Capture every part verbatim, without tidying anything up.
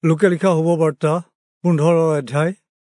লোকে লিখা শুভবাৰ্তা পোন্ধৰ অধ্যায়।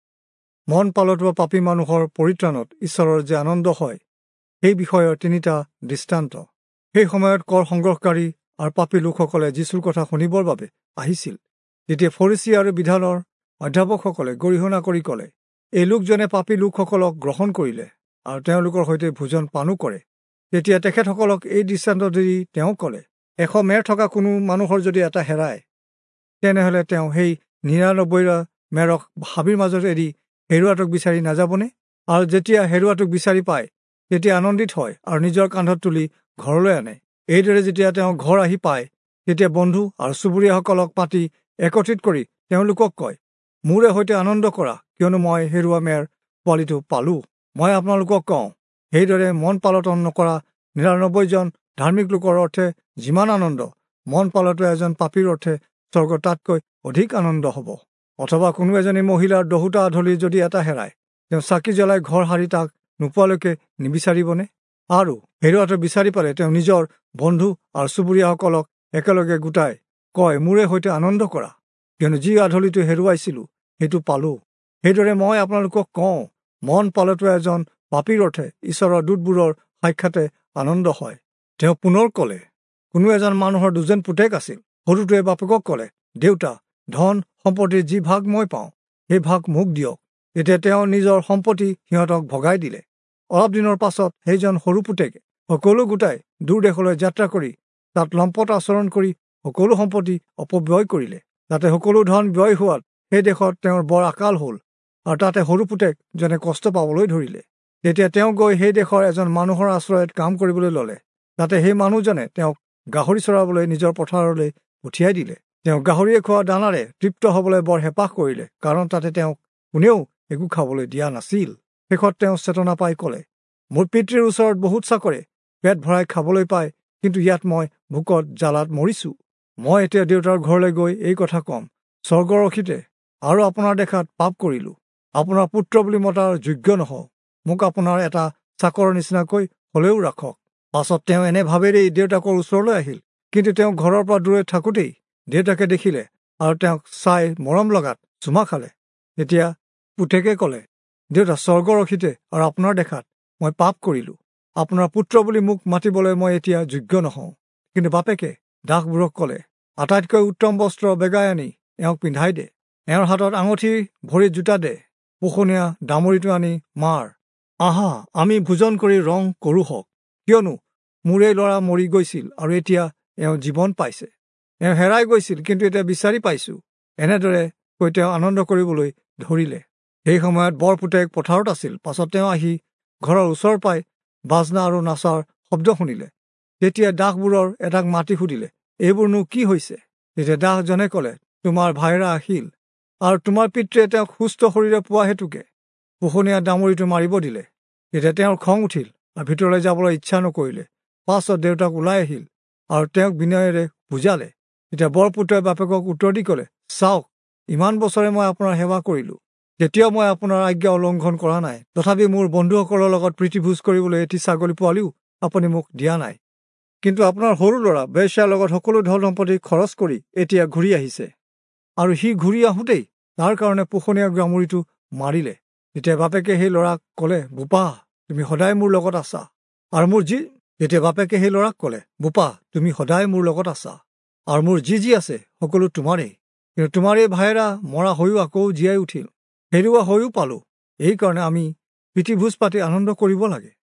মন পালটোৱা পাপী মানুহৰ পৰিত্ৰাণত ঈশ্বৰৰ যে আনন্দ হয়, সেই বিষয়ৰ তিনিটা দৃষ্টান্ত। সেই সময়ত কৰ সংগ্ৰহকাৰী আৰু পাপী লোকসকলে যীশুৰ কথা শুনিবৰ বাবে আহিছিল। তেতিয়া ফৰিচী আৰু বিধানৰ অধ্যাপকসকলে গৰিহণা কৰি ক'লে, এই লোকজনে পাপী লোকসকলক গ্ৰহণ কৰিলে আৰু তেওঁলোকৰ সৈতে ভোজন পানো কৰে। তেতিয়া তেখেতসকলক এই দৃষ্টান্ত দি তেওঁ ক'লে, এশ মেৰ থকা কোনো মানুহৰ যদি এটা হেৰায়, তেনেহলে তেওঁ সেই নিৰানব্বৈ মেৰক হাবিৰ মাজত এৰি হেৰুৱাটোক বিচাৰি নাযাবনে? আৰু যেতিয়া হেৰুৱাটোক বিচাৰি পায়, তেতিয়া আনন্দিত হয় আৰু নিজৰ কান্ধত তুলি ঘৰলৈ আনে। এইদৰে যেতিয়া তেওঁ ঘৰ আহি পায়, তেতিয়া বন্ধু আৰু চুবুৰীয়াসকলক মাতি একত্ৰিত কৰি তেওঁলোকক কয়, মোৰে সৈতে আনন্দ কৰা, কিয়নো মই হেৰুৱা মেৰ পোৱালিটো পালো। মই আপোনালোকক কওঁ, সেইদৰে মন পালটন নকৰা নিৰানব্বৈজন ধাৰ্মিক লোকৰ অৰ্থে যিমান আনন্দ, মন পালটোৱা এজন পাপীৰ অৰ্থে স্বৰ্গত তাতকৈ অধিক আনন্দ হ'ব। অথবা কোনো এজনী মহিলাৰ দহোটা আধলি যদি এটা হেৰায়, তেওঁ চাকি জ্বলাই ঘৰ সাৰি তাক নোপোৱালৈকে নিবিচাৰিবনে? আৰু হেৰুৱাটো বিচাৰি পালে তেওঁ নিজৰ বন্ধু আৰু চুবুৰীয়াসকলক একেলগে গোটাই কয়, মোৰে সৈতে আনন্দ কৰা, কিয়নো যি আধলিটো হেৰুৱাইছিলো সেইটো পালো। সেইদৰে মই আপোনালোকক কওঁ, মন পালটোৱা এজন পাপীৰ অৰ্থে ঈশ্বৰৰ দূতবোৰৰ সাক্ষাতে আনন্দ হয়। তেওঁ পুনৰ ক'লে, কোনো এজন মানুহৰ দুজন পুতেক আছিল। সৰুটোৱে বাপেকক ক'লে, দেউতা, ধন সম্পত্তিৰ যি ভাগ মই পাওঁ, সেই ভাগ মোক দিয়ক। তেতিয়া তেওঁ নিজৰ সম্পত্তি সিহঁতক ভগাই দিলে। অলপ দিনৰ পাছত সেইজন সৰু পুতেকে সকলো গোটাই দূৰ দেশলৈ যাত্ৰা কৰি তাত লম্পট আচৰণ কৰি সকলো সম্পত্তি অপব্যয় কৰিলে। তাতে সকলো ধন ব্যয় হোৱাত সেই দেশত তেওঁৰ বৰ আকাল হ'ল আৰু তাতে সৰু পুতেকজনে কষ্ট পাবলৈ ধৰিলে। তেতিয়া তেওঁ গৈ সেই দেশৰ এজন মানুহৰ আশ্ৰয়ত কাম কৰিবলৈ ললে। তাতে সেই মানুহজনে তেওঁক গাহৰি চৰাবলৈ নিজৰ পথাৰলৈ পঠিয়াই দিলে। তেওঁ গাহৰিয়ে খোৱা দানাৰে তৃপ্ত হবলৈ বৰ হেঁপাহ কৰিলে, কাৰণ তাতে তেওঁক কোনেও একো খাবলৈ দিয়া নাছিল। শেষত তেওঁ চেতনা পাই ক'লে, মোৰ পিতৃৰ ওচৰত বহুত চাকৰে পেট ভৰাই খাবলৈ পায়, কিন্তু ইয়াত মই ভোকত জ্বালাত মৰিছো। মই এতিয়া দেউতাৰ ঘৰলৈ গৈ এই কথা কম, স্বৰ্গৰ ৰখিতে আৰু আপোনাৰ দেখাত পাপ কৰিলো। আপোনাৰ পুত্ৰ বুলি মতাৰ যোগ্য নহওঁ। মোক আপোনাৰ এটা চাকৰৰ নিচিনাকৈ হলেও ৰাখক। পাছত তেওঁ এনে ভাৱেৰেই দেউতাকৰ ওচৰলৈ আহিল। কিন্তু তেওঁ ঘৰৰ পৰা দূৰৈত থাকোতেই দেউতাকে দেখিলে আৰু তেওঁক চাই মৰম লগাত চুমা খালে। তেতিয়া পুতেকে ক'লে, দেউতা, স্বৰ্গৰ ৰখিতে আৰু আপোনাৰ দেখাত মই পাপ কৰিলো। আপোনাৰ পুত্ৰ বুলি মোক মাতিবলৈ মই এতিয়া যোগ্য নহওঁ। কিন্তু বাপেকে দাসবোৰক ক'লে, আটাইতকৈ উত্তম বস্ত্ৰ বেগাই আনি এওঁক পিন্ধাই দে, এওঁৰ হাতত আঙুঠি, ভৰিত জোতা দে, পোহনীয়া ডামৰিটো আনি মাৰ। আহা, আমি ভোজন কৰি ৰং কৰো হওক, কিয়নো মোৰ এই ল'ৰা মৰি গৈছিল আৰু এতিয়া এওঁ জীৱন পাইছে। এওঁ হেৰাই গৈছিল, কিন্তু এতিয়া বিচাৰি পাইছো। এনেদৰে কৈ তেওঁ আনন্দ কৰিবলৈ ধৰিলে। সেই সময়ত বৰ পুতেক পথাৰত আছিল। পাছত তেওঁ আহি ঘৰৰ ওচৰ পাই বাজনা আৰু নাচাৰ শব্দ শুনিলে। তেতিয়া দাসবোৰৰ এটাক মাতি সুধিলে, এইবোৰনো কি হৈছে? তেতিয়া দাসজনে ক'লে, তোমাৰ ভাইৰা আহিল আৰু তোমাৰ পিতৃয়ে তেওঁক সুস্থ শৰীৰে পোৱা হেতুকে পোহনীয়া ডামৰিটো মাৰিব দিলে। তেতিয়া তেওঁৰ খং উঠিল আৰু ভিতৰলৈ যাবলৈ ইচ্ছা নকৰিলে। পাছত দেউতাক ওলাই আহিল আৰু তেওঁক বিনয়েৰে বুজালে। তেতিয়া বৰপুত্ৰই বাপেকক উত্তৰ দি ক'লে, চাওক, ইমান বছৰে মই আপোনাৰ সেৱা কৰিলো, তেতিয়াও মই আপোনাৰ আজ্ঞা উলংঘন কৰা নাই। তথাপি মোৰ বন্ধুসকলৰ লগত প্ৰীতিভোজ কৰিবলৈ এটি ছাগলী পোৱালিও আপুনি মোক দিয়া নাই। কিন্তু আপোনাৰ সৰু ল'ৰা বেশ্যাৰ লগত সকলো ধন সম্পত্তি খৰচ কৰি এতিয়া ঘূৰি আহিছে, আৰু সি ঘূৰি আহোঁতেই তাৰ কাৰণে পোহনীয়া ডামৰিটো মাৰিলে। তেতিয়া বাপেকে সেই ল'ৰাক ক'লে, বোপা, তুমি সদায় মোৰ লগত আছা আৰু মোৰ যি তেতিয়া বাপেকে সেই ল'ৰাক ক'লে বোপা তুমি সদায় মোৰ লগত আছা আৰু মোৰ যি যি আছে সকলো তোমাৰেই। কিন্তু তোমাৰ এই ভাইৰা মৰা হৈও আকৌ জীয়াই উঠিল, হেৰুৱা হৈও পালো। এই কাৰণে আমি প্ৰীতিভোজ পাতি আনন্দ কৰিব লাগে।